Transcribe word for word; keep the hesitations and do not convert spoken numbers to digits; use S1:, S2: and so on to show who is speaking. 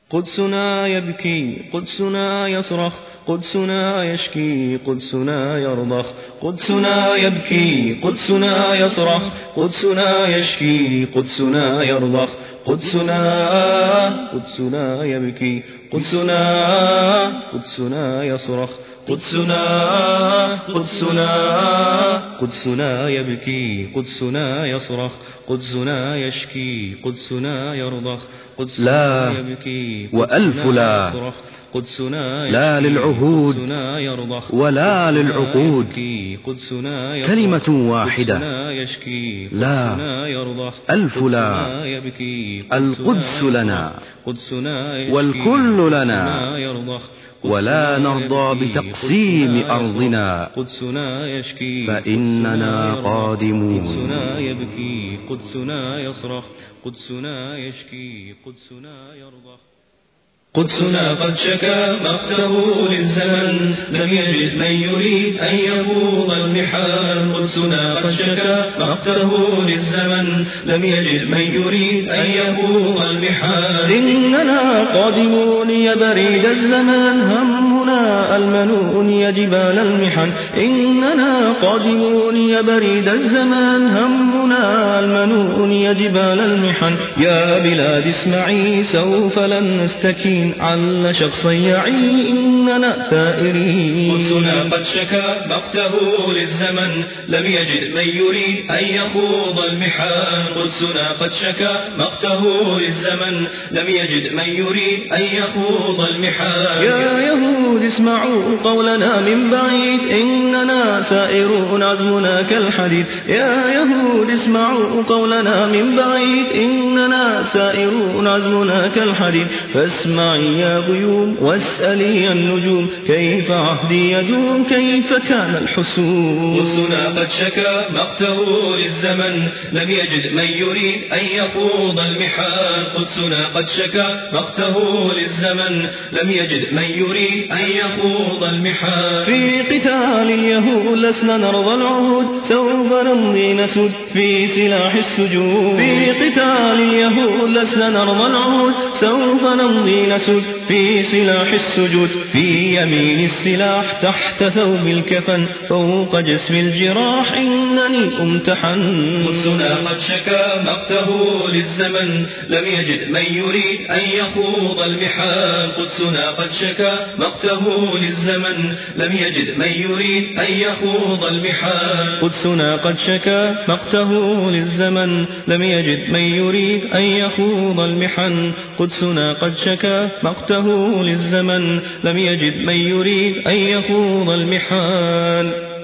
S1: قدسنا يبكي قدسنا يصرخ قدسنا يشكي قدسنا يرضخ قدسنا يبكي قدسنا يصرخ قدسنا يشكي قدسنا يرضخ قدسنا قدسنا يبكي قدسنا قدسنا يصرخ قدسنا قدسنا قدسنا يبكي قدسنا يصرخ قدسنا يشكي قدسنا يرضخ
S2: لا وألف لا، لا للعهود ولا للعقود، كلمة واحدة لا، ألف لا. القدس لنا والكل لنا، ولا نرضى بتقسيم أرضنا، فإننا قادمون.
S1: قدسنا يبكي قدسنا يصرخ قدسنا يشكي قدسنا يرضخ قدسنا قد شكا مقته للزمن، لم يجد من يريد أن يفوض المحال. قدسنا قد شكا مقته للزمن، لم يجد من يريد أن يفوض المحال. إننا قادمون يا بريد الزمان، همنا المنون يا جبال المحن. إننا قادمون يا بريد الزمان، همنا المنون يا جبال المحن. يا بلاد اسمعي سوف لن نستكين، عل شخصا يعي إننا ثائرين. قدسنا قد شكا مقته للزمن، لم يجد من يريد أن يخوض المحال. قدسنا قد شكا مقته للزمن، لم يجد من يريد أن يخوض المحال. يا يهود اسمعوا قولنا من بعيد، إننا سائرون عزمنا كالحديد. يا يهود اسمعوا قولنا من بعيد، إننا سائرون عزمنا كالحديد. فاسمعي يا غيوم واسألي النجوم، كيف عهدي يدوم كيف كان الحسوم. قدسنا قد شكا مقته للزمن، لم يجد من يريد أن يخوض المحال. قدسنا قد شكا مقته للزمن، لم يجد من يريد أن يخوض المحال. في قتال اليهود لسنا نرضى العهود، سوف نمضي نسود في سلاح السجود. في قتال اليهود لسنا نرضى العهود، سوف نمضي نسود في سلاح السجود. في يمين السلاح تحت ثوب الكفن، فوق جسم الجراح إنني أمتحن. قدسنا قد شكا مقته للزمن، لم يجد من يريد أن يخوض المحال. قدسنا قد شكا مقته للزمن، لم يجد من يريد أن يخوض المحال. قدسنا قد شكا مقته للزمن، لم يجد من يريد أن يخوض المحن. قدسنا قد شكا مقته للزمن، لم يجد من يريد أن يخوض المحال.